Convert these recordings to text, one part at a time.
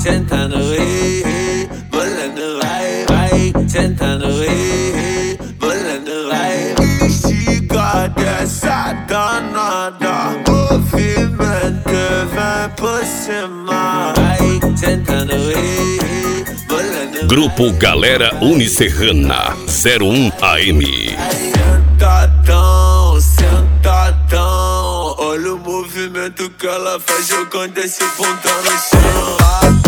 sentando, bolando, vai, sentando, bolando, vai. Estica dessa danada, movimento vem por cima, vai, sentando, bolando. Grupo Galera Unicerrana 01 AM. Sentadão, sentadão, olha o movimento que ela faz jogando esse bundão no chão.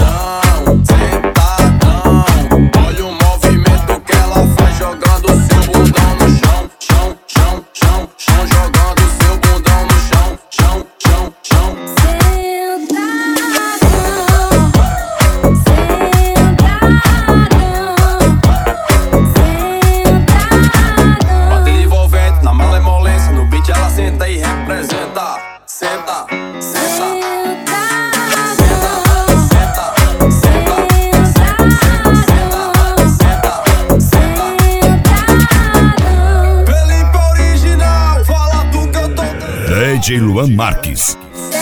Sentadão, olha o movimento que ela faz jogando seu bundão no chão, chão, chão, chão, chão, jogando seu bundão no chão, chão, chão, chão. Batalha envolvente na malemolência, no beat ela senta e representa. Senta, senta. DJ Luan Marques.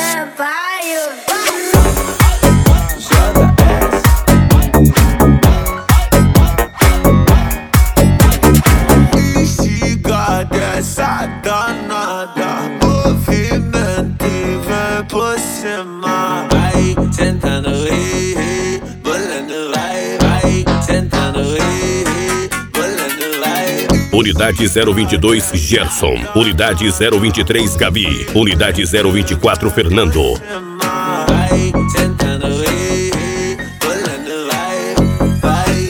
Estica dessa danada, movimento vem por cima, vai, sentando, bolando, vai, sentando, bolando, vai. Unidade 022 Gerson. Unidade 023 Gabi. Unidade 024 Fernando. Vai, sentando, bolando, vai,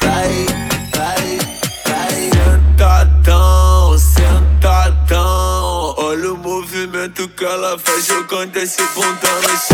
sentadão, sentadão, olha o movimento que ela faz jogando esse bundão no chão.